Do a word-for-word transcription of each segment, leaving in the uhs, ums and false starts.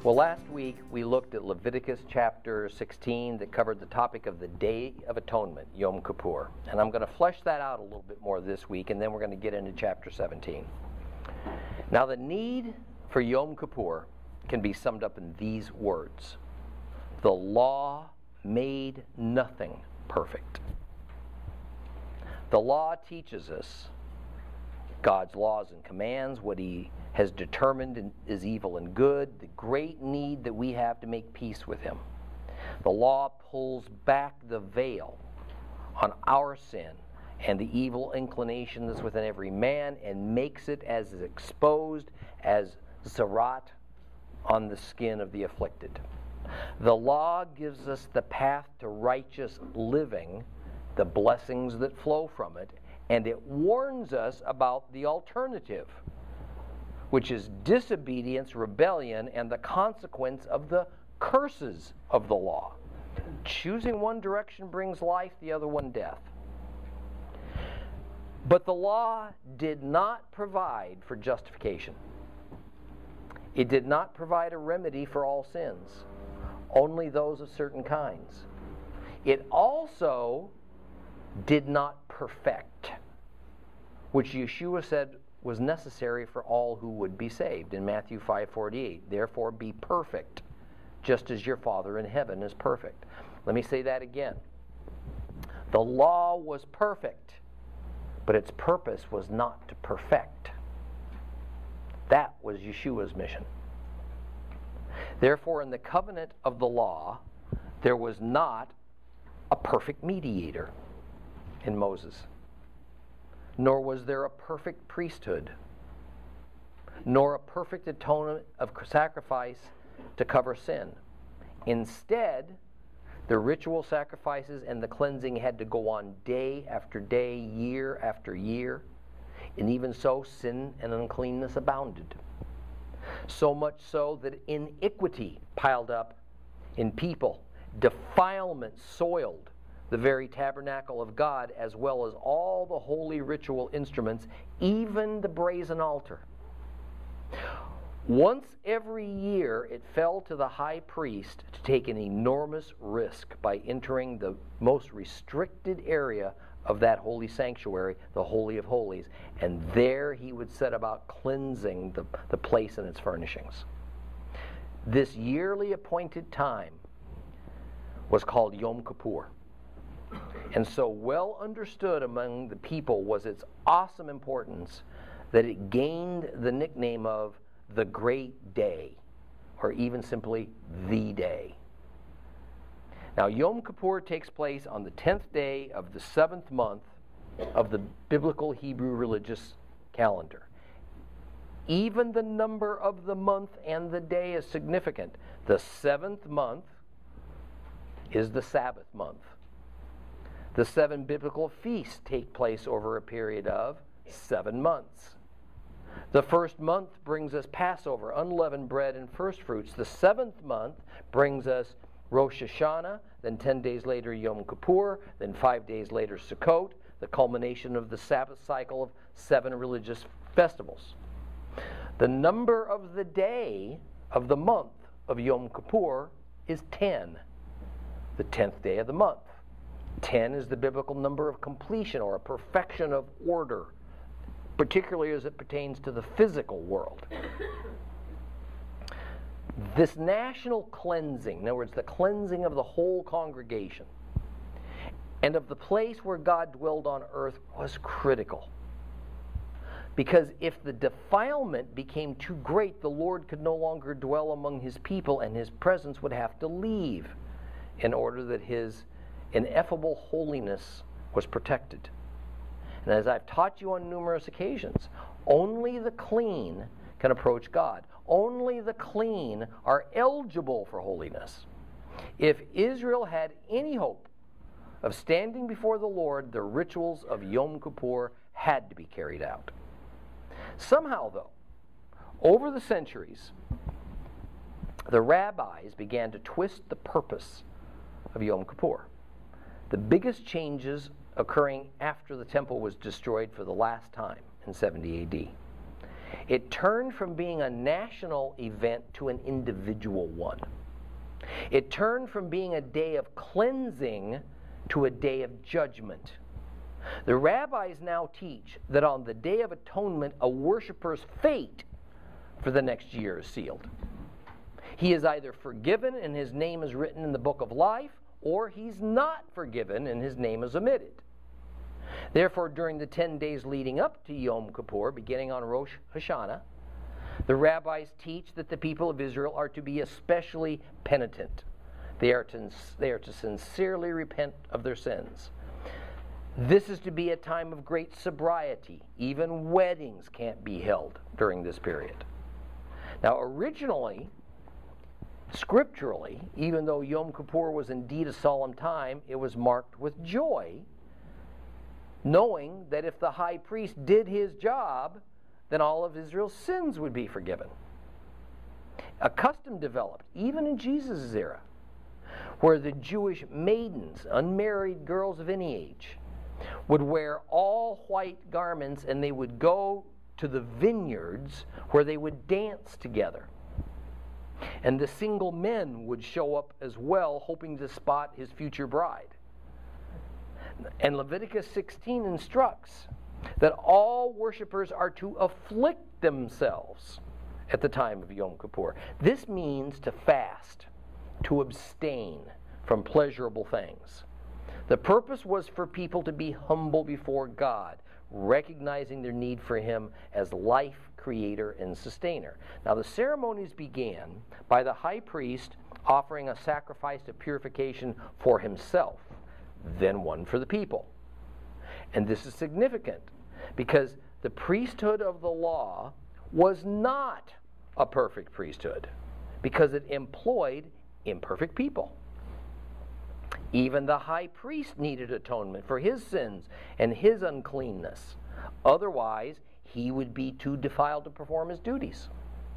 Well, last week we looked at Leviticus chapter sixteen that covered the topic of the Day of Atonement, Yom Kippur. And I'm going to flesh that out a little bit more this week, and then we're going to get into chapter seventeen. Now, the need for Yom Kippur can be summed up in these words: the law made nothing perfect. The law teaches us God's laws and commands, what He has determined is evil and good, the great need that we have to make peace with Him. The law pulls back the veil on our sin and the evil inclination that's within every man and makes it as exposed as zarat on the skin of the afflicted. The law gives us the path to righteous living, the blessings that flow from it, and it warns us about the alternative, which is disobedience, rebellion, and the consequence of the curses of the law. Choosing one direction brings life, the other one death. But the law did not provide for justification. It did not provide a remedy for all sins, only those of certain kinds. It also did not perfect, which Yeshua said was necessary for all who would be saved in Matthew five forty-eight. Therefore be perfect, just as your Father in heaven is perfect. Let me say that again. The law was perfect, but its purpose was not to perfect. That was Yeshua's mission. Therefore, in the covenant of the law, there was not a perfect mediator in Moses, nor was there a perfect priesthood, nor a perfect atonement of sacrifice to cover sin. Instead, the ritual sacrifices and the cleansing had to go on day after day, year after year, and even so, sin and uncleanness abounded. So much so that iniquity piled up in people, defilement soiled the very tabernacle of God, as well as all the holy ritual instruments, even the brazen altar. Once every year, it fell to the high priest to take an enormous risk by entering the most restricted area of that holy sanctuary, the Holy of Holies, and there he would set about cleansing the, the place and its furnishings. This yearly appointed time was called Yom Kippur. And so well understood among the people was its awesome importance that it gained the nickname of the Great Day, or even simply the Day. Now, Yom Kippur takes place on the tenth day of the seventh month of the biblical Hebrew religious calendar. Even the number of the month and the day is significant. The seventh month is the Sabbath month. The seven biblical feasts take place over a period of seven months. The first month brings us Passover, unleavened bread and first fruits. The seventh month brings us Rosh Hashanah, then ten days later Yom Kippur, then five days later Sukkot, the culmination of the Sabbath cycle of seven religious festivals. The number of the day of the month of Yom Kippur is ten, the tenth day of the month. ten is the biblical number of completion, or a perfection of order, particularly as it pertains to the physical world. This national cleansing, in other words, the cleansing of the whole congregation and of the place where God dwelled on earth, was critical. Because if the defilement became too great, the Lord could no longer dwell among His people, and His presence would have to leave in order that His ineffable holiness was protected. And as I've taught you on numerous occasions, only the clean can approach God. Only the clean are eligible for holiness. If Israel had any hope of standing before the Lord, the rituals of Yom Kippur had to be carried out. Somehow, though, over the centuries, the rabbis began to twist the purpose of Yom Kippur. The biggest changes occurring after the temple was destroyed for the last time in seventy A D. It turned from being a national event to an individual one. It turned from being a day of cleansing to a day of judgment. The rabbis now teach that on the Day of Atonement, a worshiper's fate for the next year is sealed. He is either forgiven and his name is written in the book of life, or he's not forgiven and his name is omitted. Therefore, during the ten days leading up to Yom Kippur, beginning on Rosh Hashanah, the rabbis teach that the people of Israel are to be especially penitent. They are to, they are to sincerely repent of their sins. This is to be a time of great sobriety. Even weddings can't be held during this period. Now, originally, scripturally, even though Yom Kippur was indeed a solemn time, it was marked with joy, knowing that if the high priest did his job, then all of Israel's sins would be forgiven. A custom developed, even in Jesus' era, where the Jewish maidens, unmarried girls of any age, would wear all white garments and they would go to the vineyards where they would dance together. And the single men would show up as well, hoping to spot his future bride. And Leviticus sixteen instructs that all worshipers are to afflict themselves at the time of Yom Kippur. This means to fast, to abstain from pleasurable things. The purpose was for people to be humble before God, recognizing their need for Him as life, creator, and sustainer. Now, the ceremonies began by the high priest offering a sacrifice of purification for himself, then one for the people. And this is significant because the priesthood of the law was not a perfect priesthood because it employed imperfect people. Even the high priest needed atonement for his sins and his uncleanness. Otherwise, he would be too defiled to perform his duties.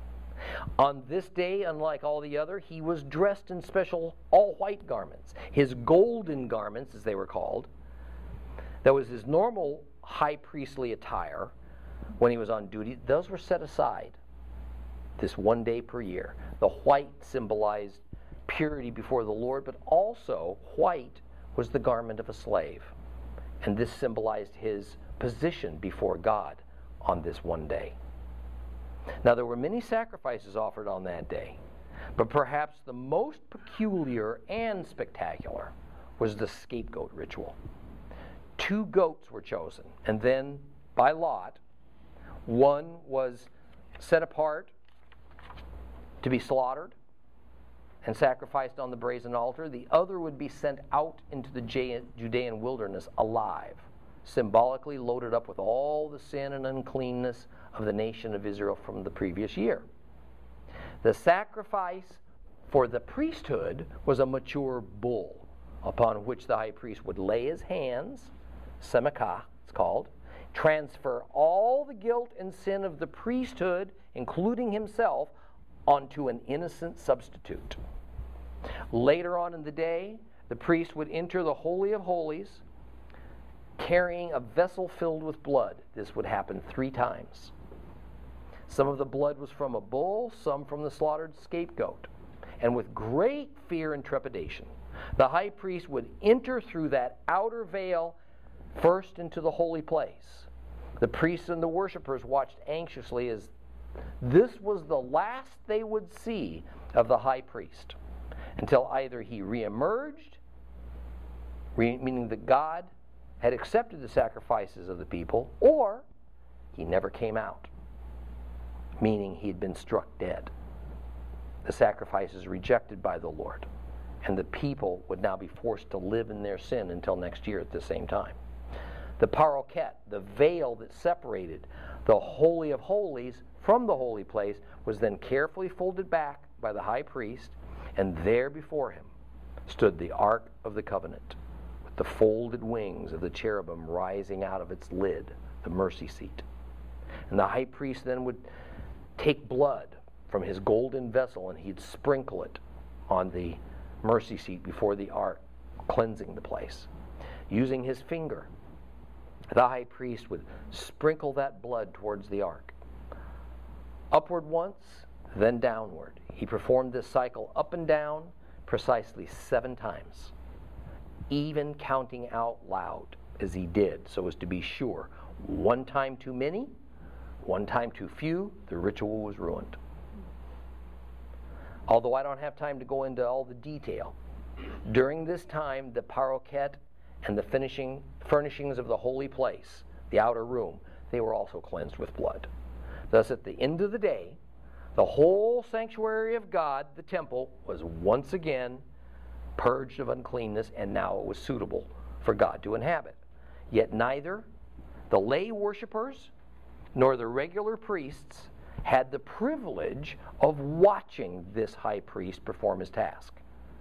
On this day, unlike all the other, he was dressed in special all-white garments. His golden garments, as they were called, that was his normal high priestly attire when he was on duty, those were set aside this one day per year. The white symbolized purity before the Lord, but also white was the garment of a slave. And this symbolized his position before God on this one day. Now, there were many sacrifices offered on that day, but perhaps the most peculiar and spectacular was the scapegoat ritual. Two goats were chosen, and then, by lot, one was set apart to be slaughtered and sacrificed on the brazen altar. The other would be sent out into the Judean wilderness alive, symbolically loaded up with all the sin and uncleanness of the nation of Israel from the previous year. The sacrifice for the priesthood was a mature bull upon which the high priest would lay his hands, semikah it's called, transfer all the guilt and sin of the priesthood, including himself, onto an innocent substitute. Later on in the day, the priest would enter the Holy of Holies carrying a vessel filled with blood. This would happen three times. Some of the blood was from a bull, some from the slaughtered scapegoat. And with great fear and trepidation, the high priest would enter through that outer veil first into the holy place. The priests and the worshipers watched anxiously as this was the last they would see of the high priest until either he reemerged, re- meaning that God had accepted the sacrifices of the people, or he never came out, meaning he had been struck dead. The sacrifices rejected by the Lord, and the people would now be forced to live in their sin until next year at the same time. The paroket, the veil that separated the Holy of Holies from the holy place, was then carefully folded back by the high priest, and there before him stood the Ark of the Covenant, with the folded wings of the cherubim rising out of its lid, the mercy seat. And the high priest then would take blood from his golden vessel and he'd sprinkle it on the mercy seat before the ark, cleansing the place. Using his finger, the high priest would sprinkle that blood towards the ark, Upward once, then downward. He performed this cycle up and down precisely seven times, even counting out loud as he did, so as to be sure. One time too many, one time too few, the ritual was ruined. Although I don't have time to go into all the detail, during this time the paroquet and the finishing furnishings of the holy place, the outer room, they were also cleansed with blood. Thus at the end of the day, the whole sanctuary of God, the temple, was once again purged of uncleanness, and now it was suitable for God to inhabit. Yet neither the lay worshipers nor the regular priests had the privilege of watching this high priest perform his task.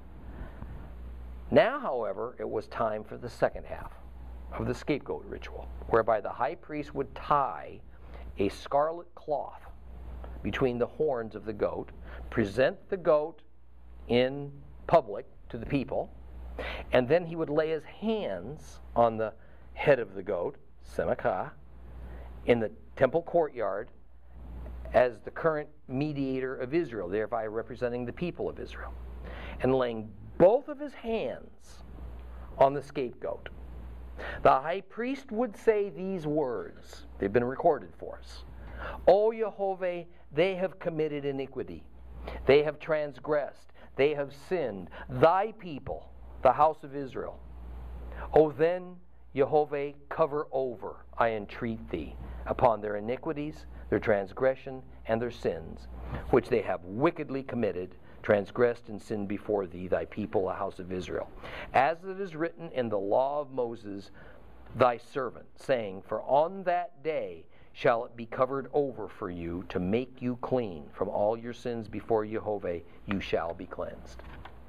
Now, however, it was time for the second half of the scapegoat ritual, whereby the high priest would tie a scarlet cloth between the horns of the goat, present the goat in public to the people, and then he would lay his hands on the head of the goat, semaka, in the temple courtyard as the current mediator of Israel, thereby representing the people of Israel, and laying both of his hands on the scapegoat. The high priest would say these words. They've been recorded for us. O Yehovah, they have committed iniquity. They have transgressed. They have sinned. Thy people, the house of Israel. O then, Yehovah, cover over, I entreat thee, upon their iniquities, their transgression, and their sins, which they have wickedly committed, transgressed and sinned before thee, thy people, the house of Israel. As it is written in the law of Moses, thy servant, saying, for on that day shall it be covered over for you to make you clean from all your sins before Yehovah, you shall be cleansed.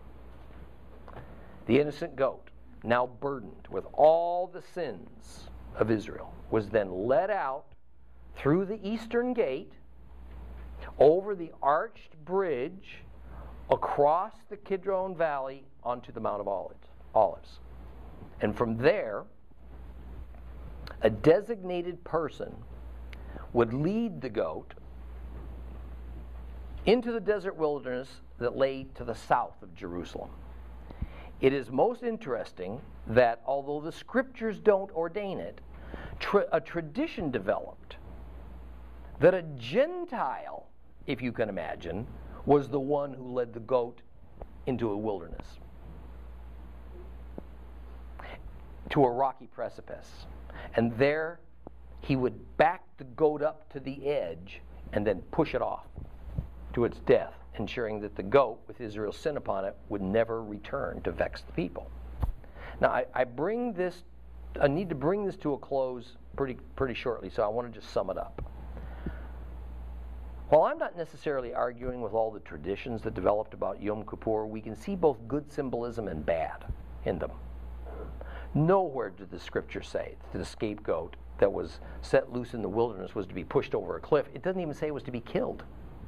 The innocent goat, now burdened with all the sins of Israel, was then led out through the eastern gate, over the arched bridge, across the Kidron Valley onto the Mount of Olives. And from there, a designated person would lead the goat into the desert wilderness that lay to the south of Jerusalem. It is most interesting that although the scriptures don't ordain it, tra- a tradition developed that a Gentile, if you can imagine, was the one who led the goat into a wilderness, to a rocky precipice. And there he would back the goat up to the edge and then push it off to its death, ensuring that the goat, with Israel's sin upon it, would never return to vex the people. Now, I, I bring this, I need to bring this to a close pretty, pretty shortly, so I want to just sum it up. While I'm not necessarily arguing with all the traditions that developed about Yom Kippur, we can see both good symbolism and bad in them. Nowhere did the scripture say that the scapegoat that was set loose in the wilderness was to be pushed over a cliff. It doesn't even say it was to be killed.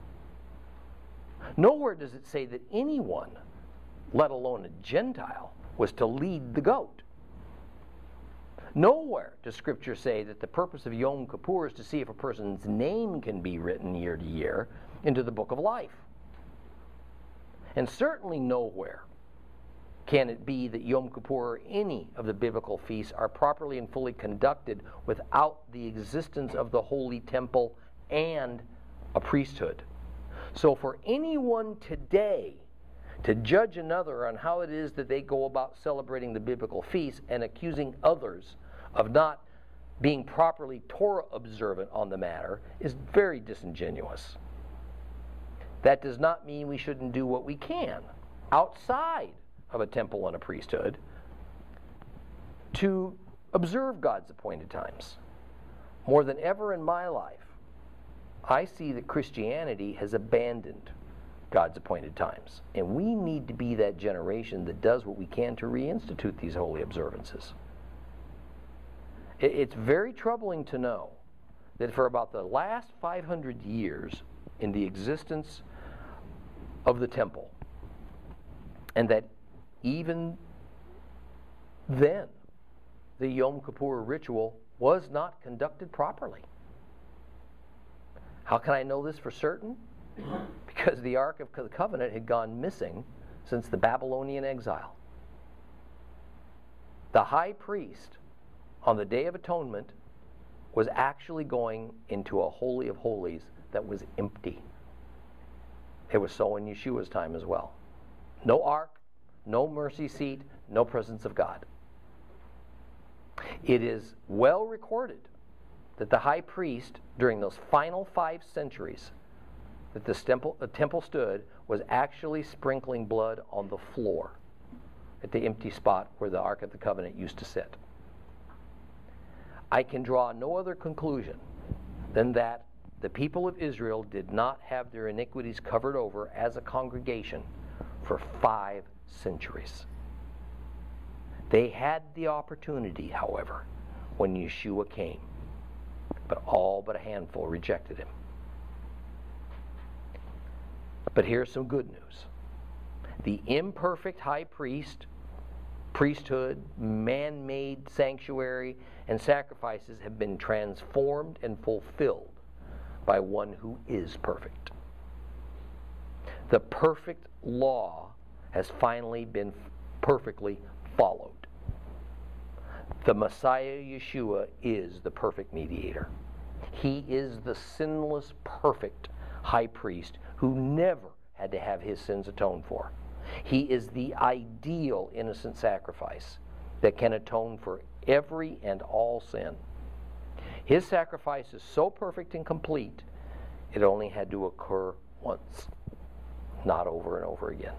Nowhere does it say that anyone, let alone a Gentile, was to lead the goat. Nowhere does Scripture say that the purpose of Yom Kippur is to see if a person's name can be written year to year into the book of life. And certainly nowhere can it be that Yom Kippur or any of the biblical feasts are properly and fully conducted without the existence of the holy temple and a priesthood. So for anyone today to judge another on how it is that they go about celebrating the biblical feasts and accusing others of not being properly Torah observant on the matter is very disingenuous. That does not mean we shouldn't do what we can outside of a temple and a priesthood to observe God's appointed times. More than ever in my life, I see that Christianity has abandoned God's appointed times. And we need to be that generation that does what we can to reinstitute these holy observances. It's very troubling to know that for about the last five hundred years in the existence of the temple, and that even then the Yom Kippur ritual was not conducted properly. How can I know this for certain? Because the Ark of the Covenant had gone missing since the Babylonian exile. The high priest on the Day of Atonement was actually going into a Holy of Holies that was empty. It was so in Yeshua's time as well. No ark, no mercy seat, no presence of God. It is well recorded that the high priest, during those final five centuries that the temple, the temple stood, was actually sprinkling blood on the floor at the empty spot where the Ark of the Covenant used to sit. I can draw no other conclusion than that the people of Israel did not have their iniquities covered over as a congregation for five centuries. They had the opportunity, however, when Yeshua came, but all but a handful rejected him. But here's some good news. The imperfect high priest, priesthood, man-made sanctuary, and sacrifices have been transformed and fulfilled by one who is perfect. The perfect law has finally been perfectly followed. The Messiah Yeshua is the perfect mediator. He is the sinless, perfect high priest who never had to have his sins atoned for. He is the ideal innocent sacrifice that can atone for every and all sin. His sacrifice is so perfect and complete, it only had to occur once, not over and over again.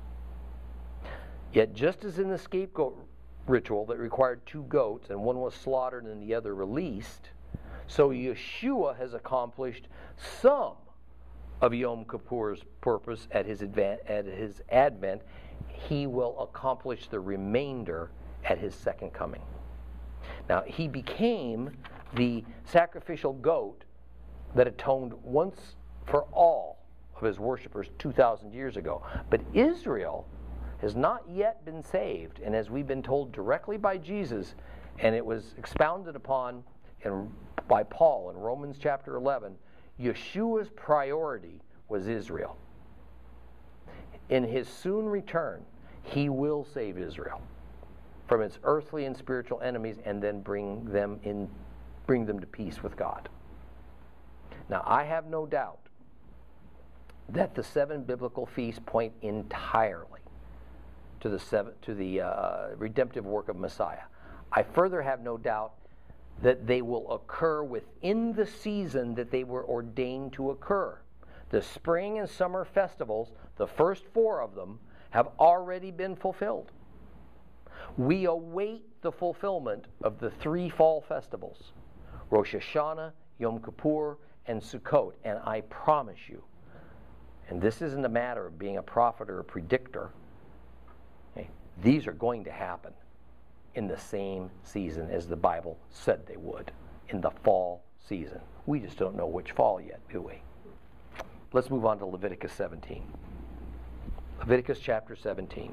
Yet just as in the scapegoat ritual that required two goats and one was slaughtered and the other released, so Yeshua has accomplished some of Yom Kippur's purpose at his, advan- at his advent. He will accomplish the remainder at his second coming. Now, he became the sacrificial goat that atoned once for all of his worshipers two thousand years ago. But Israel has not yet been saved, and as we've been told directly by Jesus, and it was expounded upon in, by Paul in Romans chapter eleven, Yeshua's priority was Israel. In his soon return, he will save Israel from its earthly and spiritual enemies and then bring them in, bring them to peace with God. Now, I have no doubt that the seven biblical feasts point entirely to the seven, to the uh, redemptive work of Messiah. I further have no doubt that they will occur within the season that they were ordained to occur. The spring and summer festivals, the first four of them, have already been fulfilled. We await the fulfillment of the three fall festivals, Rosh Hashanah, Yom Kippur, and Sukkot. And I promise you, and this isn't a matter of being a prophet or a predictor, okay, these are going to happen in the same season as the Bible said they would, in the fall season. We just don't know which fall yet, do we? Let's move on to Leviticus seventeen. Leviticus chapter seventeen.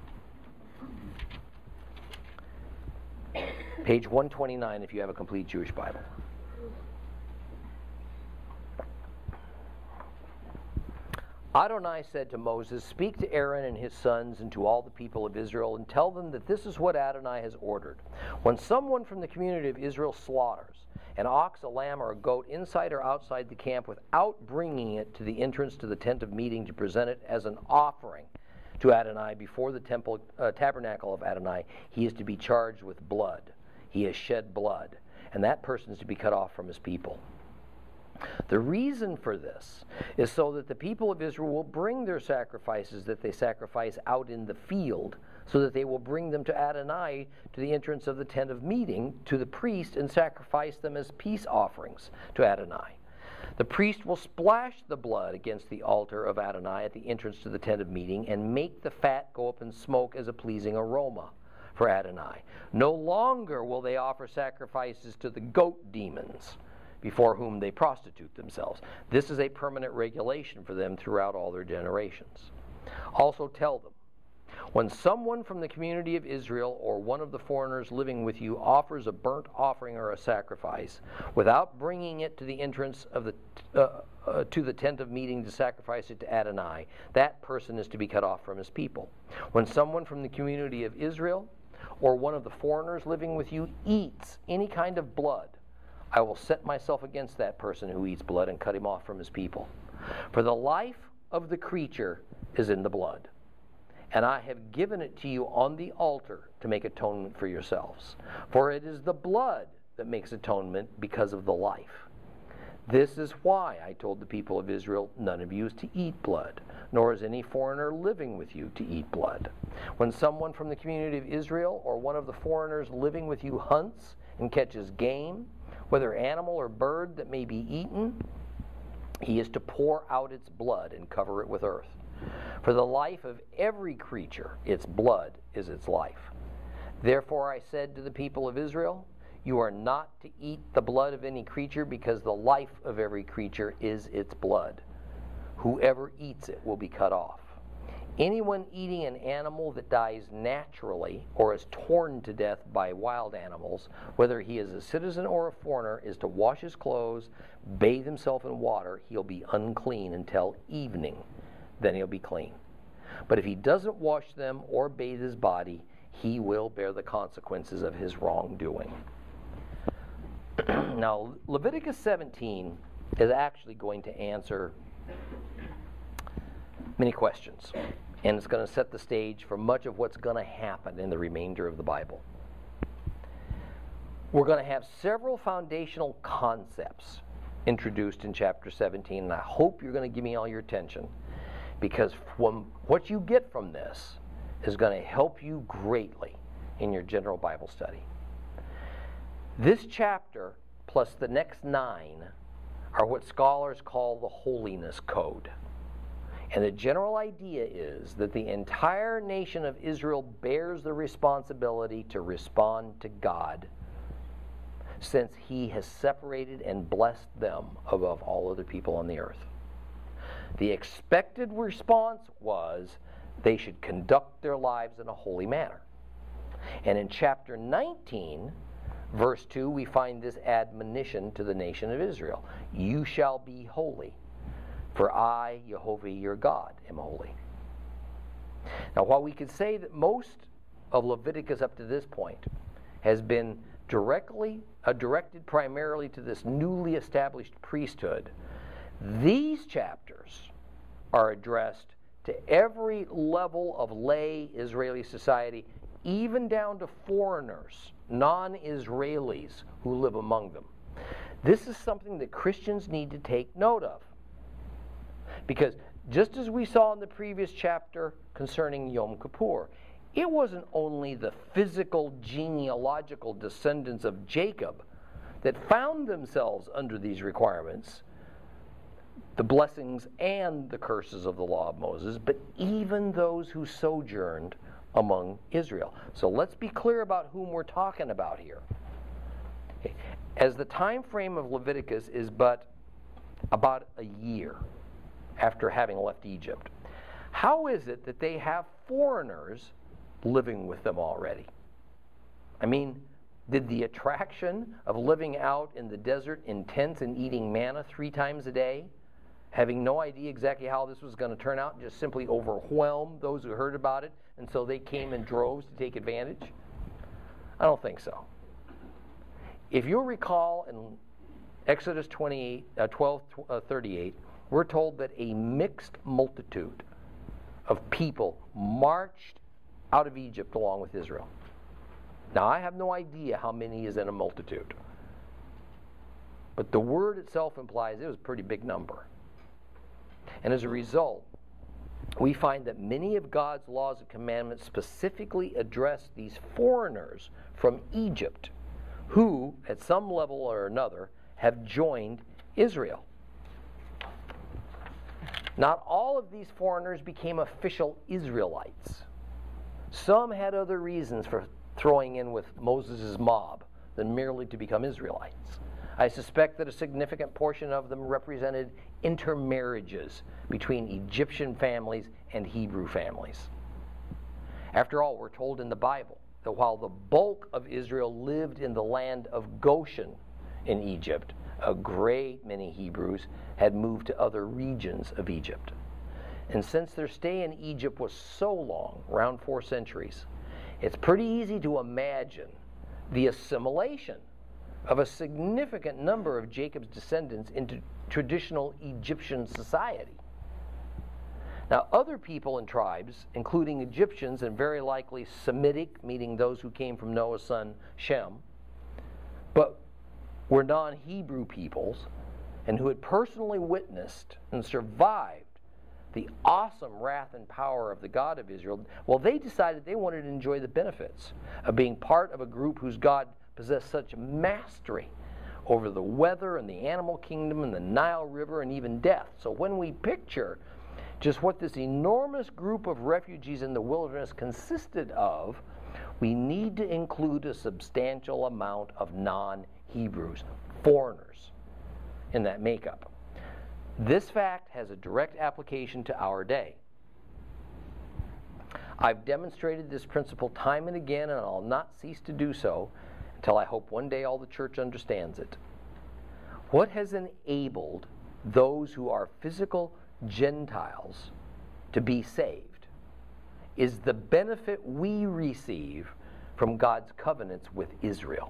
Page one twenty-nine if you have a complete Jewish Bible. Adonai said to Moses, "Speak to Aaron and his sons and to all the people of Israel and tell them that this is what Adonai has ordered. When someone from the community of Israel slaughters an ox, a lamb, or a goat inside or outside the camp without bringing it to the entrance to the tent of meeting to present it as an offering to Adonai before the temple uh, tabernacle of Adonai, he is to be charged with blood. He has shed blood, and that person is to be cut off from his people." The reason for this is so that the people of Israel will bring their sacrifices that they sacrifice out in the field, so that they will bring them to Adonai to the entrance of the tent of meeting to the priest and sacrifice them as peace offerings to Adonai. The priest will splash the blood against the altar of Adonai at the entrance to the tent of meeting and make the fat go up in smoke as a pleasing aroma for Adonai. No longer will they offer sacrifices to the goat demons before whom they prostitute themselves. This is a permanent regulation for them throughout all their generations. Also tell them, When someone from the community of Israel or one of the foreigners living with you offers a burnt offering or a sacrifice without bringing it to the entrance of the uh, uh, to the tent of meeting to sacrifice it to Adonai, that person is to be cut off from his people. When someone from the community of Israel or one of the foreigners living with you eats any kind of blood, I will set myself against that person who eats blood and cut him off from his people. For the life of the creature is in the blood, and I have given it to you on the altar to make atonement for yourselves. For it is the blood that makes atonement because of the life. This is why I told the people of Israel, none of you is to eat blood, nor is any foreigner living with you to eat blood. When someone from the community of Israel or one of the foreigners living with you hunts and catches game, whether animal or bird that may be eaten, he is to pour out its blood and cover it with earth. For the life of every creature, its blood is its life. Therefore I said to the people of Israel, you are not to eat the blood of any creature, because the life of every creature is its blood. Whoever eats it will be cut off. Anyone eating an animal that dies naturally or is torn to death by wild animals, whether he is a citizen or a foreigner, is to wash his clothes, bathe himself in water. He'll be unclean until evening. Then he'll be clean. But if he doesn't wash them or bathe his body, he will bear the consequences of his wrongdoing. Now, Leviticus seventeen is actually going to answer many questions, and it's going to set the stage for much of what's going to happen in the remainder of the Bible. We're going to have several foundational concepts introduced in chapter seventeen, and I hope you're going to give me all your attention, because from what you get from this is going to help you greatly in your general Bible study. This chapter plus the next nine are what scholars call the Holiness Code. And the general idea is that the entire nation of Israel bears the responsibility to respond to God, since He has separated and blessed them above all other people on the earth. The expected response was they should conduct their lives in a holy manner. And in chapter nineteen, verse two, we find this admonition to the nation of Israel. You shall be holy, for I, Jehovah your God, am holy. Now, while we could say that most of Leviticus up to this point has been directly uh, directed primarily to this newly established priesthood, these chapters are addressed to every level of lay Israeli society, even down to foreigners, non-Israelis who live among them. This is something that Christians need to take note of. Because just as we saw in the previous chapter concerning Yom Kippur, it wasn't only the physical genealogical descendants of Jacob that found themselves under these requirements, the blessings and the curses of the law of Moses, but even those who sojourned among Israel. So let's be clear about whom we're talking about here. Okay. As the time frame of Leviticus is but about a year after having left Egypt, how is it that they have foreigners living with them already? I mean, did the attraction of living out in the desert in tents and eating manna three times a day, having no idea exactly how this was going to turn out, and just simply overwhelm those who heard about it, and so they came in droves to take advantage? I don't think so. If you'll recall in Exodus twenty-eight, uh, twelve thirty-eight, we're told that a mixed multitude of people marched out of Egypt along with Israel. Now, I have no idea how many is in a multitude, but the word itself implies it was a pretty big number. And as a result, we find that many of God's laws and commandments specifically address these foreigners from Egypt who, at some level or another, have joined Israel. Not all of these foreigners became official Israelites. Some had other reasons for throwing in with Moses' mob than merely to become Israelites. I suspect that a significant portion of them represented intermarriages between Egyptian families and Hebrew families. After all, we're told in the Bible that while the bulk of Israel lived in the land of Goshen in Egypt, a great many Hebrews had moved to other regions of Egypt. And since their stay in Egypt was so long, around four centuries, it's pretty easy to imagine the assimilation of a significant number of Jacob's descendants into traditional Egyptian society. Now, other people and tribes, including Egyptians and very likely Semitic, meaning those who came from Noah's son Shem, but were non-Hebrew peoples and who had personally witnessed and survived the awesome wrath and power of the God of Israel, well, they decided they wanted to enjoy the benefits of being part of a group whose God possessed such mastery over the weather and the animal kingdom and the Nile River and even death. So when we picture just what this enormous group of refugees in the wilderness consisted of, we need to include a substantial amount of non-Hebrews, foreigners, in that makeup. This fact has a direct application to our day. I've demonstrated this principle time and again, and I'll not cease to do so until I hope one day all the church understands it. What has enabled those who are physical Gentiles to be saved is the benefit we receive from God's covenants with Israel.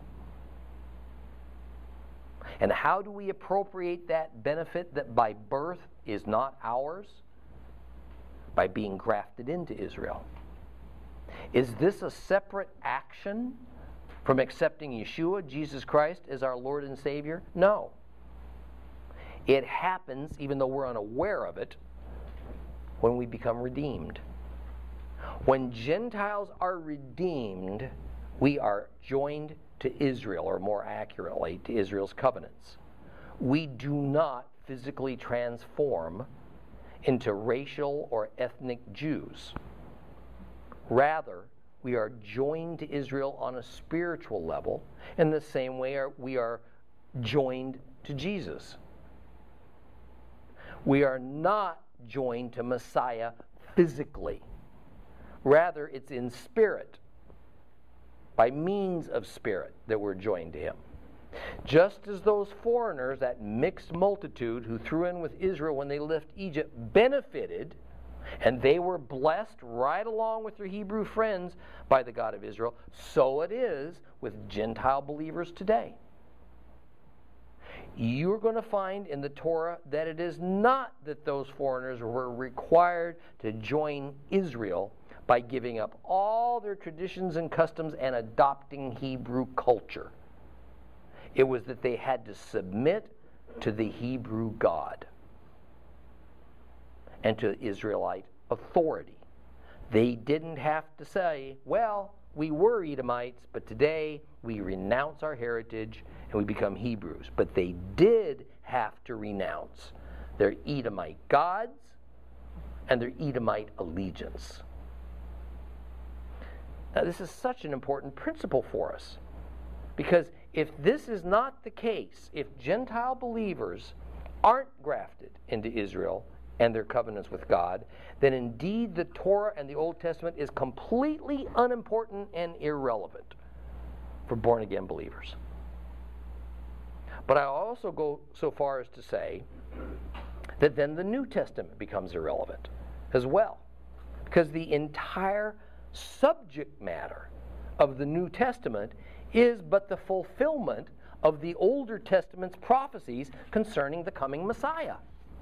And how do we appropriate that benefit that by birth is not ours? By being grafted into Israel. Is this a separate action from accepting Yeshua, Jesus Christ, as our Lord and Savior? No. It happens, even though we're unaware of it, when we become redeemed. When Gentiles are redeemed, we are joined to Israel, or more accurately, to Israel's covenants. We do not physically transform into racial or ethnic Jews. Rather, we are joined to Israel on a spiritual level in the same way we are joined to Jesus. We are not joined to Messiah physically. Rather, it's in spirit, by means of spirit, that we're joined to him. Just as those foreigners, that mixed multitude who threw in with Israel when they left Egypt, benefited, and they were blessed right along with their Hebrew friends by the God of Israel, so it is with Gentile believers today. You're going to find in the Torah that it is not that those foreigners were required to join Israel by giving up all their traditions and customs and adopting Hebrew culture. It was that they had to submit to the Hebrew God and to Israelite authority. They didn't have to say, well, we were Edomites, but today we renounce our heritage and we become Hebrews. But they did have to renounce their Edomite gods and their Edomite allegiance. Now, this is such an important principle for us, because if this is not the case, if Gentile believers aren't grafted into Israel and their covenants with God, then indeed the Torah and the Old Testament is completely unimportant and irrelevant for born-again believers. But I also go so far as to say that then the New Testament becomes irrelevant as well, because the entire subject matter of the New Testament is but the fulfillment of the Older Testament's prophecies concerning the coming Messiah.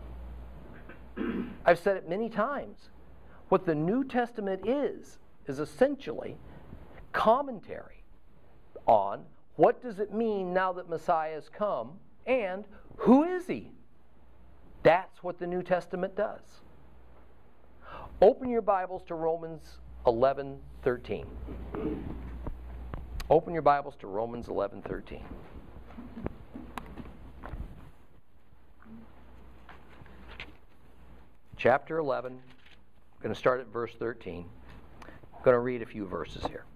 I've said it many times. What the New Testament is, is essentially commentary on what does it mean now that Messiah has come, and who is he? That's what the New Testament does. Open your Bibles to Romans eleven thirteen. Open your Bibles to Romans eleven thirteen. Chapter eleven, I'm going to start at verse thirteen. I'm going to read a few verses here.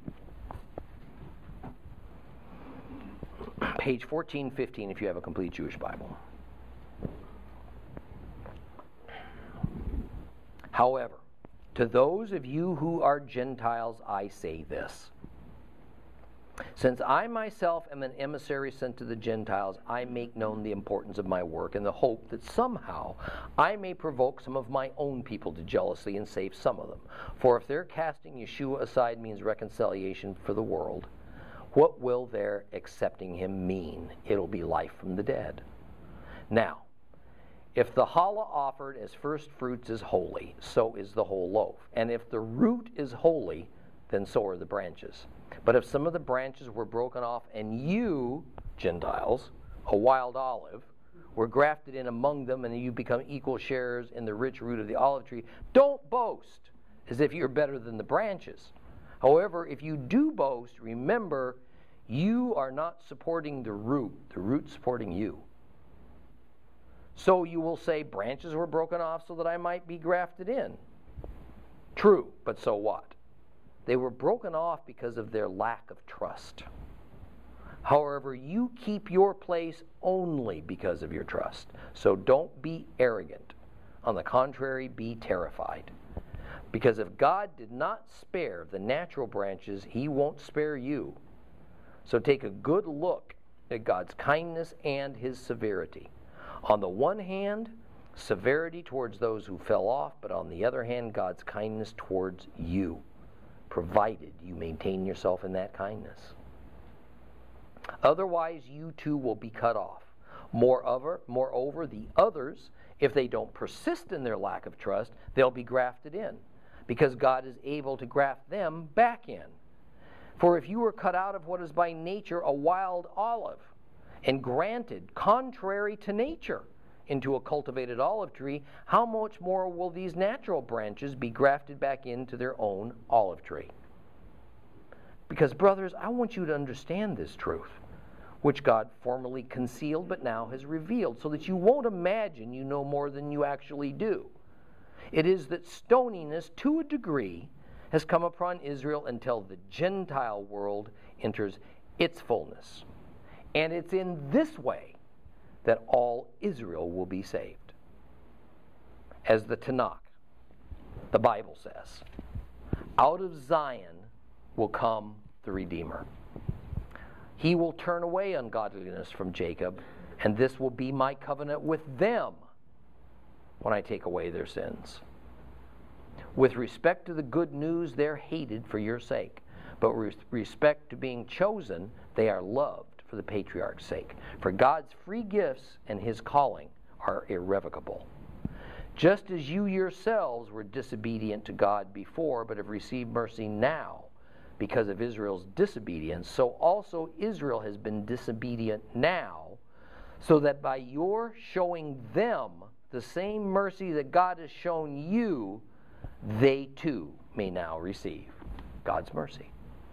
Page fourteen fifteen if you have a complete Jewish Bible. However, To those of you who are Gentiles, I say this. Since I myself am an emissary sent to the Gentiles, I make known the importance of my work in the hope that somehow I may provoke some of my own people to jealousy and save some of them. For if their casting Yeshua aside means reconciliation for the world, what will their accepting him mean? It'll be life from the dead. Now, if the challah offered as first fruits is holy, so is the whole loaf. And if the root is holy, then so are the branches. But if some of the branches were broken off, and you, Gentiles, a wild olive, were grafted in among them, and you become equal sharers in the rich root of the olive tree, don't boast as if you're better than the branches. However, if you do boast, remember, you are not supporting the root. The root's supporting you. So you will say, branches were broken off so that I might be grafted in. True, but so what? They were broken off because of their lack of trust. However, you keep your place only because of your trust. So don't be arrogant. On the contrary, be terrified. Because if God did not spare the natural branches, he won't spare you. So take a good look at God's kindness and his severity. On the one hand, severity towards those who fell off, but on the other hand, God's kindness towards you, provided you maintain yourself in that kindness. Otherwise, you too will be cut off. Moreover, moreover, the others, if they don't persist in their lack of trust, they'll be grafted in, because God is able to graft them back in. For if you were cut out of what is by nature a wild olive, and granted, contrary to nature, into a cultivated olive tree, how much more will these natural branches be grafted back into their own olive tree? Because, brothers, I want you to understand this truth, which God formerly concealed but now has revealed, so that you won't imagine you know more than you actually do. It is that stoniness, to a degree, has come upon Israel until the Gentile world enters its fullness. And it's in this way that all Israel will be saved. As the Tanakh, the Bible says, out of Zion will come the Redeemer. He will turn away ungodliness from Jacob, and this will be my covenant with them when I take away their sins. With respect to the good news, they're hated for your sake. But with respect to being chosen, they are loved for the patriarch's sake. For God's free gifts and his calling are irrevocable. Just as you yourselves were disobedient to God before, but have received mercy now because of Israel's disobedience, so also Israel has been disobedient now, so that by your showing them the same mercy that God has shown you, they too may now receive God's mercy.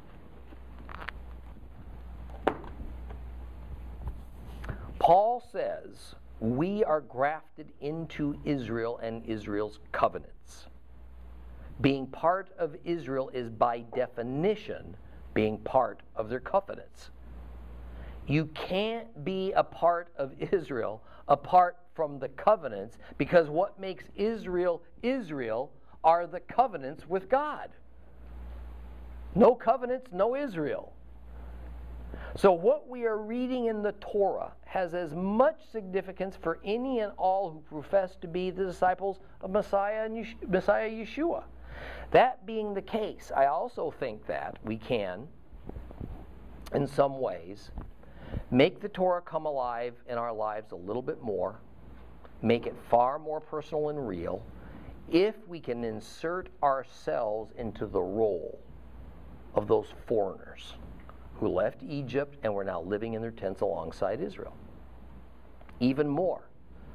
Paul says we are grafted into Israel and Israel's covenants. Being part of Israel is by definition being part of their covenants. You can't be a part of Israel apart from the covenants, because what makes Israel Israel are the covenants with God. No covenants, no Israel. So what we are reading in the Torah has as much significance for any and all who profess to be the disciples of Messiah and Yeshua, Messiah Yeshua. That being the case, I also think that we can, in some ways, make the Torah come alive in our lives a little bit more, make it far more personal and real, if we can insert ourselves into the role of those foreigners who left Egypt and were now living in their tents alongside Israel. Even more,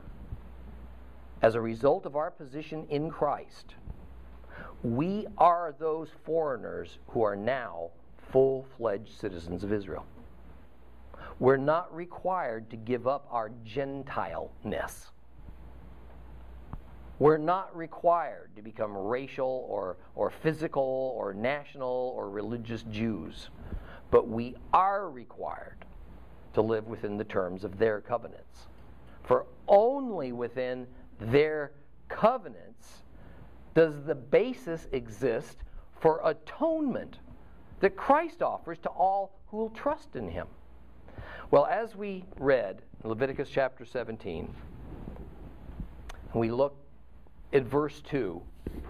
as a result of our position in Christ, we are those foreigners who are now full-fledged citizens of Israel. We're not required to give up our Gentile-ness. We're not required to become racial or, or physical or national or religious Jews. But we are required to live within the terms of their covenants. For only within their covenants does the basis exist for atonement that Christ offers to all who will trust in him? Well, as we read in Leviticus chapter seventeen, and we look at verse two,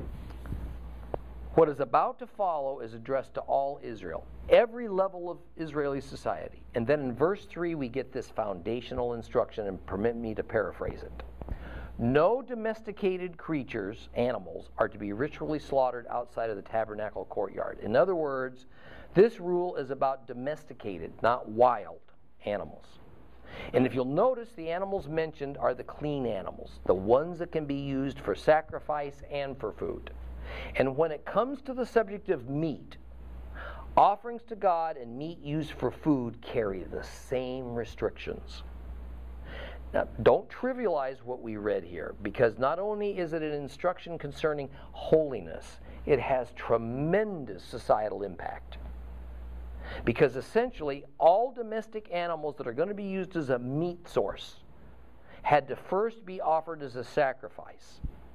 what is about to follow is addressed to all Israel, every level of Israeli society. And then in verse three, we get this foundational instruction, and permit me to paraphrase it. No domesticated creatures, animals, are to be ritually slaughtered outside of the tabernacle courtyard. In other words, this rule is about domesticated, not wild animals. And if you'll notice, the animals mentioned are the clean animals, the ones that can be used for sacrifice and for food. And when it comes to the subject of meat, offerings to God and meat used for food carry the same restrictions. Now, don't trivialize what we read here, because not only is it an instruction concerning holiness, it has tremendous societal impact. Because essentially, all domestic animals that are going to be used as a meat source had to first be offered as a sacrifice.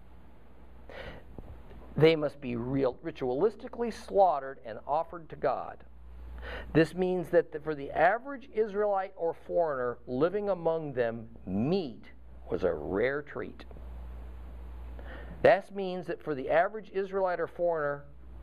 They must be real, ritualistically slaughtered and offered to God. This means that for the average Israelite or foreigner living among them, meat was a rare treat. That means that for the average Israelite or foreigner,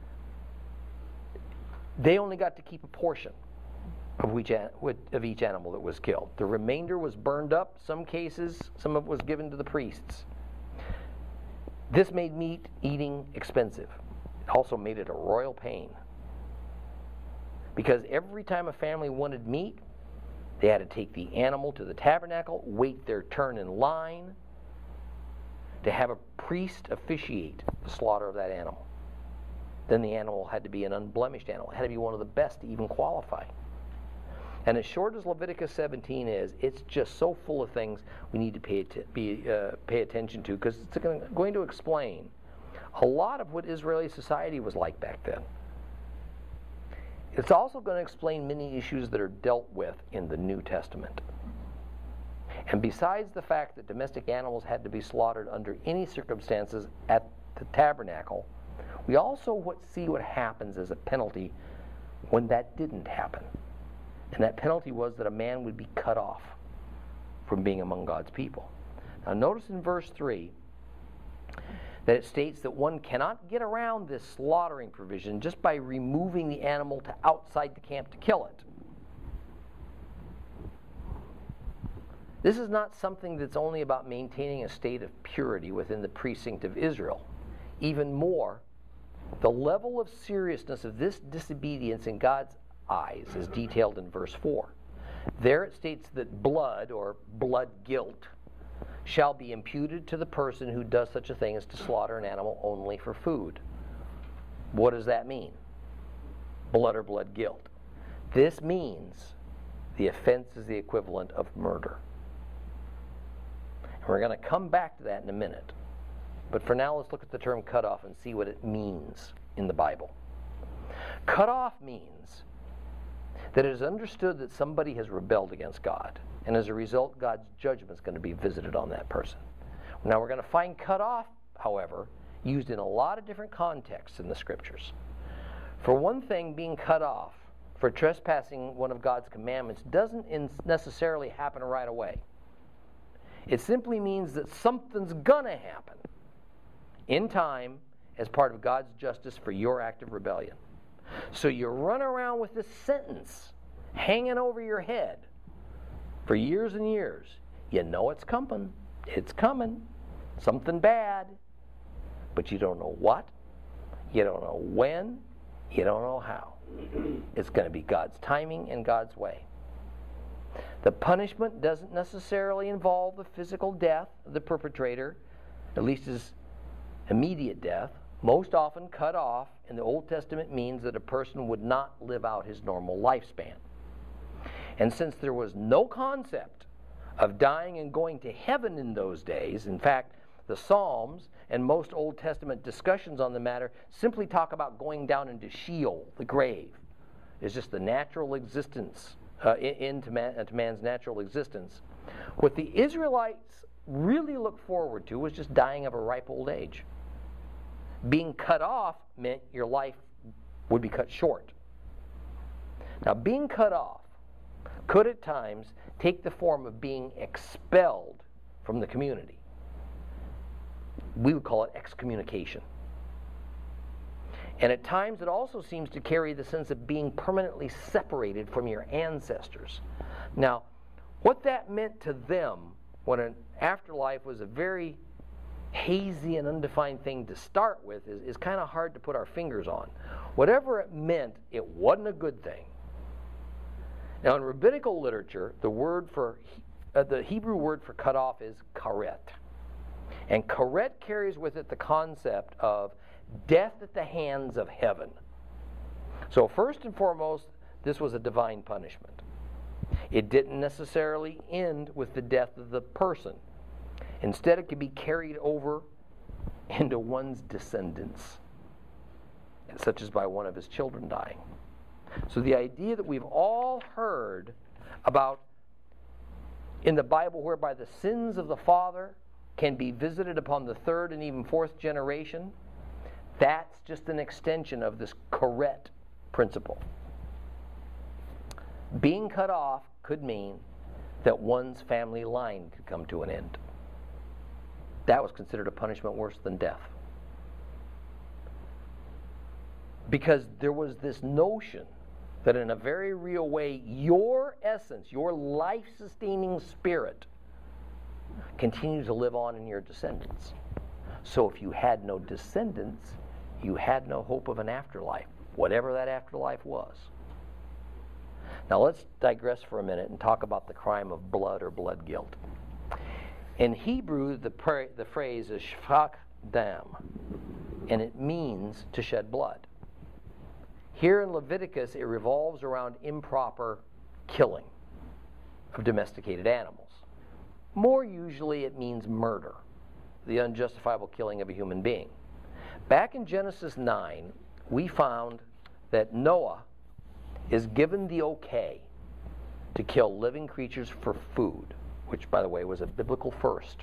they only got to keep a portion of each, of each animal that was killed. The remainder was burned up. Some cases, some of it was given to the priests. This made meat eating expensive. It also made it a royal pain. Because every time a family wanted meat, they had to take the animal to the tabernacle, wait their turn in line, to have a priest officiate the slaughter of that animal. Then the animal had to be an unblemished animal. It had to be one of the best to even qualify. And as short as Leviticus seventeen is, it's just so full of things we need to pay, t- be, uh, pay attention to, because it's going to explain a lot of what Israeli society was like back then. It's also going to explain many issues that are dealt with in the New Testament. And besides the fact that domestic animals had to be slaughtered under any circumstances at the tabernacle, we also what see what happens as a penalty when that didn't happen. And that penalty was that a man would be cut off from being among God's people. Now notice in verse three that it states that one cannot get around this slaughtering provision just by removing the animal to outside the camp to kill it. This is not something that's only about maintaining a state of purity within the precinct of Israel. Even more, the level of seriousness of this disobedience in God's eyes is detailed in verse four. There it states that blood, or blood guilt, shall be imputed to the person who does such a thing as to slaughter an animal only for food. What does that mean? Blood or blood guilt. This means the offense is the equivalent of murder. And we're going to come back to that in a minute. But for now, let's look at the term cut off and see what it means in the Bible. Cut off means that it is understood that somebody has rebelled against God, and as a result, God's judgment is going to be visited on that person. Now, we're going to find cut off, however, used in a lot of different contexts in the Scriptures. For one thing, being cut off for trespassing one of God's commandments doesn't necessarily happen right away. It simply means that something's going to happen in time as part of God's justice for your act of rebellion. So you run around with this sentence hanging over your head for years and years. You know it's coming. It's coming. Something bad. But you don't know what. You don't know when. You don't know how. It's going to be God's timing and God's way. The punishment doesn't necessarily involve the physical death of the perpetrator, at least his immediate death. Most often, cut off in the Old Testament means that a person would not live out his normal lifespan. And since there was no concept of dying and going to heaven in those days, in fact, the Psalms and most Old Testament discussions on the matter simply talk about going down into Sheol, the grave. It's just the natural existence, uh, into man, into man's natural existence. What the Israelites really looked forward to was just dying of a ripe old age. Being cut off meant your life would be cut short. Now, being cut off could at times take the form of being expelled from the community. We would call it excommunication. And at times it also seems to carry the sense of being permanently separated from your ancestors. Now, what that meant to them when an afterlife was a very hazy and undefined thing to start with is, is kind of hard to put our fingers on. Whatever it meant, it wasn't a good thing. Now, in rabbinical literature, the word for uh, the Hebrew word for cut off is karet. And karet carries with it the concept of death at the hands of heaven. So first and foremost, this was a divine punishment. It didn't necessarily end with the death of the person. Instead, it could be carried over into one's descendants, such as by one of his children dying. So the idea that we've all heard about in the Bible whereby the sins of the father can be visited upon the third and even fourth generation, that's just an extension of this karet principle. Being cut off could mean that one's family line could come to an end. That was considered a punishment worse than death. Because there was this notion that in a very real way, your essence, your life-sustaining spirit, continues to live on in your descendants. So if you had no descendants, you had no hope of an afterlife, whatever that afterlife was. Now let's digress for a minute and talk about the crime of blood or blood guilt. In Hebrew, the, pra- the phrase is shfak dam, and it means to shed blood. Here in Leviticus, it revolves around improper killing of domesticated animals. More usually, it means murder, the unjustifiable killing of a human being. Back in Genesis nine, we found that Noah is given the okay to kill living creatures for food, which, by the way, was a biblical first.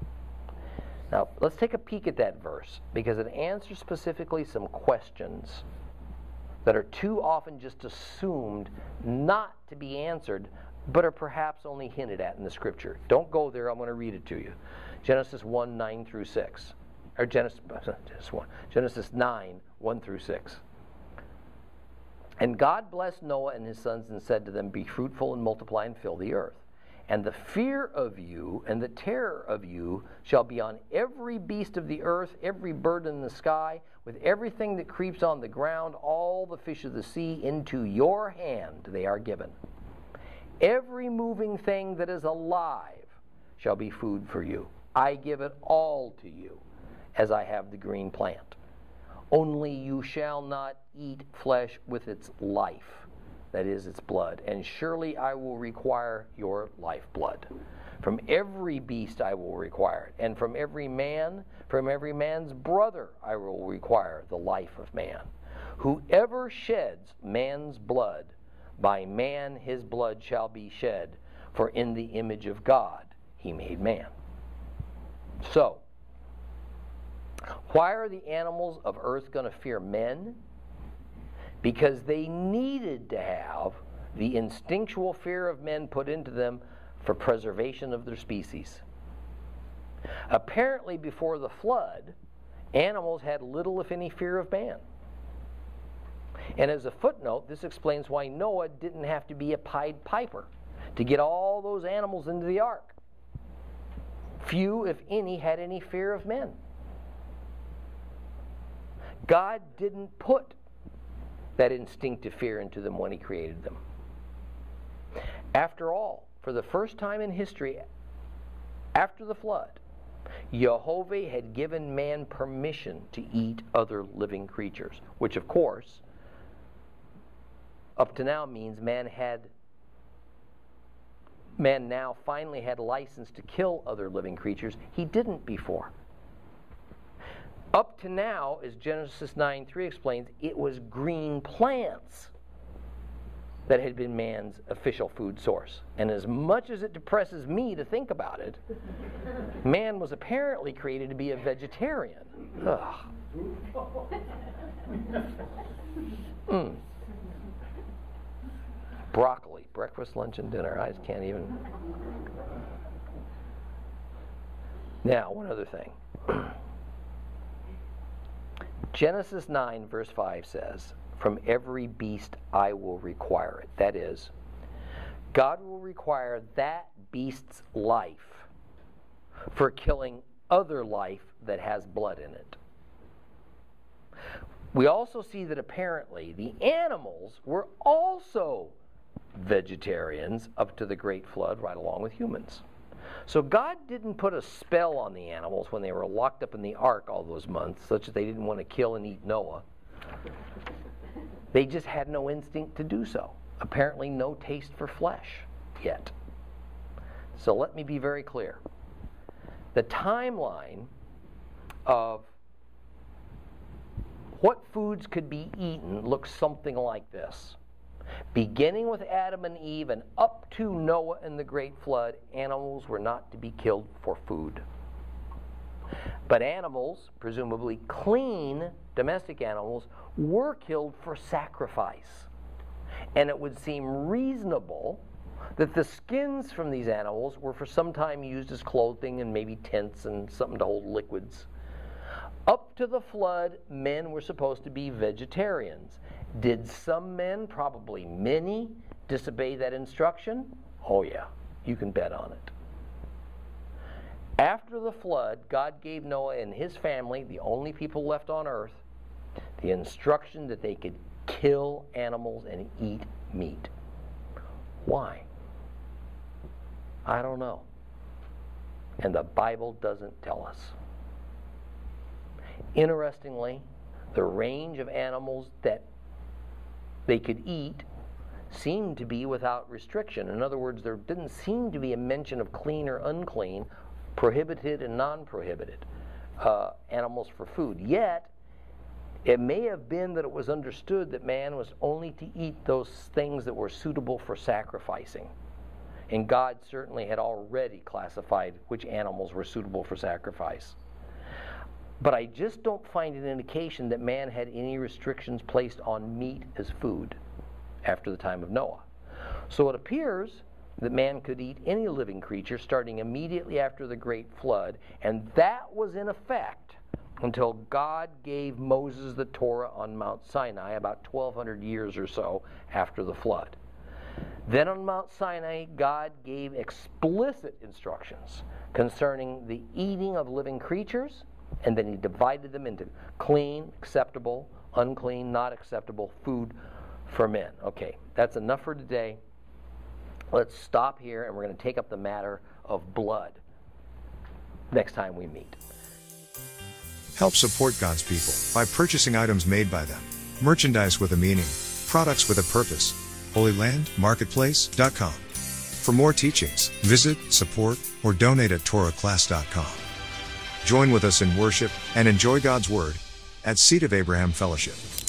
Now, let's take a peek at that verse, because it answers specifically some questions that are too often just assumed not to be answered, but are perhaps only hinted at in the Scripture. Don't go there, I'm going to read it to you. Genesis one, nine through six. Or Genesis, Genesis, one, Genesis nine, one through six. And God blessed Noah and his sons and said to them, "Be fruitful and multiply and fill the earth. And the fear of you and the terror of you shall be on every beast of the earth, every bird in the sky, with everything that creeps on the ground, all the fish of the sea, into your hand they are given. Every moving thing that is alive shall be food for you. I give it all to you, as I have the green plant. Only you shall not eat flesh with its life, that is, its blood. And surely I will require your lifeblood. From every beast I will require it, and from every man, from every man's brother I will require the life of man. Whoever sheds man's blood, by man his blood shall be shed, for in the image of God he made man." So, why are the animals of earth going to fear men? Because they needed to have the instinctual fear of men put into them for preservation of their species. Apparently, before the flood, animals had little, if any, fear of man. And as a footnote, this explains why Noah didn't have to be a Pied Piper to get all those animals into the ark. Few, if any, had any fear of men. God didn't put that instinctive fear into them when he created them. After all, for the first time in history, after the flood, Jehovah had given man permission to eat other living creatures, which of course, up to now means man had man now finally had license to kill other living creatures. He didn't before. Up to now, as Genesis nine three explains, it was green plants that had been man's official food source. And as much as it depresses me to think about it, man was apparently created to be a vegetarian. Ugh. Mm. Broccoli, breakfast, lunch, and dinner. I just can't even. Now, one other thing. Genesis nine, verse five says, "From every beast I will require it." That is, God will require that beast's life for killing other life that has blood in it. We also see that apparently the animals were also vegetarians up to the Great Flood, right along with humans. So God didn't put a spell on the animals when they were locked up in the ark all those months, such that they didn't want to kill and eat Noah. They just had no instinct to do so. Apparently no taste for flesh yet. So let me be very clear. The timeline of what foods could be eaten looks something like this. Beginning with Adam and Eve and up to Noah and the Great Flood, animals were not to be killed for food. But animals, presumably clean domestic animals, were killed for sacrifice. And it would seem reasonable that the skins from these animals were for some time used as clothing and maybe tents and something to hold liquids. Up to the flood, men were supposed to be vegetarians. Did some men, probably many, disobey that instruction? Oh yeah, you can bet on it. After the flood, God gave Noah and his family, the only people left on earth, the instruction that they could kill animals and eat meat. Why? I don't know. And the Bible doesn't tell us. Interestingly, the range of animals that they could eat seemed to be without restriction. In other words, there didn't seem to be a mention of clean or unclean, prohibited and non-prohibited uh, animals for food. Yet, it may have been that it was understood that man was only to eat those things that were suitable for sacrificing. And God certainly had already classified which animals were suitable for sacrifice. But I just don't find an indication that man had any restrictions placed on meat as food after the time of Noah. So it appears that man could eat any living creature starting immediately after the Great Flood, and that was in effect until God gave Moses the Torah on Mount Sinai about twelve hundred years or so after the flood. Then on Mount Sinai, God gave explicit instructions concerning the eating of living creatures, and then he divided them into clean, acceptable, unclean, not acceptable food for men. Okay, that's enough for today. Let's stop here, and we're going to take up the matter of blood next time we meet. Help support God's people by purchasing items made by them. Merchandise with a meaning, products with a purpose. Holy Land Marketplace dot com. For more teachings, visit, support, or donate at Torah Class dot com. Join with us in worship and enjoy God's Word at Seed of Abraham Fellowship.